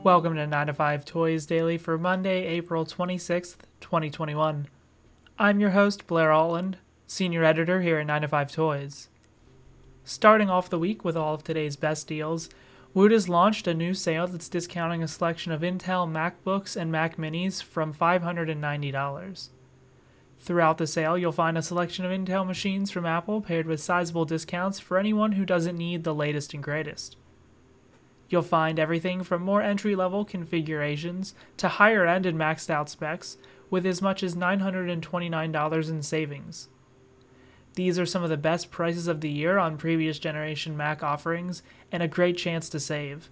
Welcome to 9 to 5 Toys Daily for Monday, April 26th, 2021. I'm your host, Blair Altland, Senior Editor here at 9 to 5 Toys. Starting off the week with all of today's best deals, Woot has launched a new sale that's discounting a selection of Intel MacBooks and Mac Minis from $590. Throughout the sale, you'll find a selection of Intel machines from Apple paired with sizable discounts for anyone who doesn't need the latest and greatest. You'll find everything from more entry-level configurations to higher-end and maxed-out specs with as much as $929 in savings. These are some of the best prices of the year on previous generation Mac offerings and a great chance to save.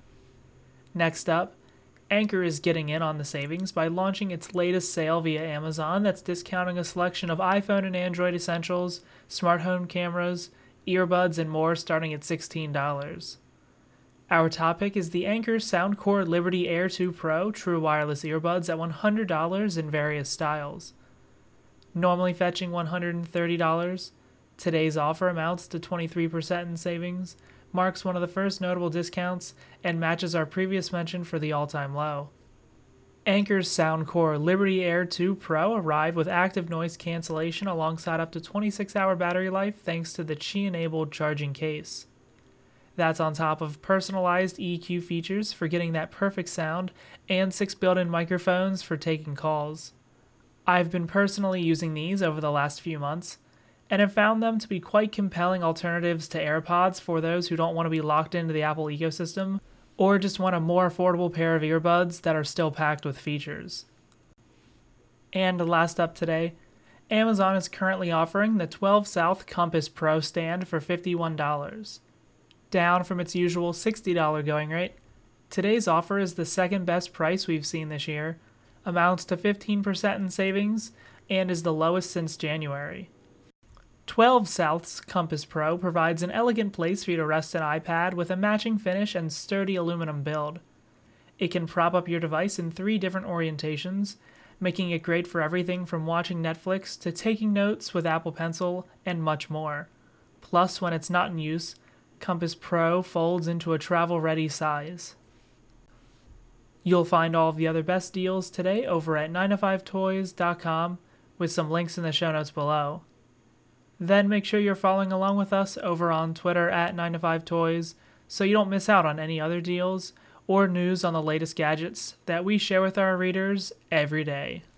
Next up, Anker is getting in on the savings by launching its latest sale via Amazon that's discounting a selection of iPhone and Android essentials, smart home cameras, earbuds, and more starting at $16. Our topic is the Anker Soundcore Liberty Air 2 Pro true wireless earbuds at $100 in various styles. Normally fetching $130, today's offer amounts to 23% in savings, marks one of the first notable discounts, and matches our previous mention for the all-time low. Anker's Soundcore Liberty Air 2 Pro arrive with active noise cancellation alongside up to 26-hour battery life thanks to the Qi-enabled charging case. That's on top of personalized EQ features for getting that perfect sound and 6 built-in microphones for taking calls. I've been personally using these over the last few months, and have found them to be quite compelling alternatives to AirPods for those who don't want to be locked into the Apple ecosystem, or just want a more affordable pair of earbuds that are still packed with features. And last up today, Amazon is currently offering the 12 South Compass Pro stand for $51. Down from its usual $60 going rate, today's offer is the second best price we've seen this year, amounts to 15% in savings, and is the lowest since January. 12 South's Compass Pro provides an elegant place for you to rest an iPad with a matching finish and sturdy aluminum build. It can prop up your device in 3 different orientations, making it great for everything from watching Netflix to taking notes with Apple Pencil and much more. Plus, when it's not in use, Compass Pro folds into a travel-ready size. You'll find all of the other best deals today over at 9to5toys.com with some links in the show notes below. Then make sure you're following along with us over on Twitter at 9to5toys so you don't miss out on any other deals or news on the latest gadgets that we share with our readers every day.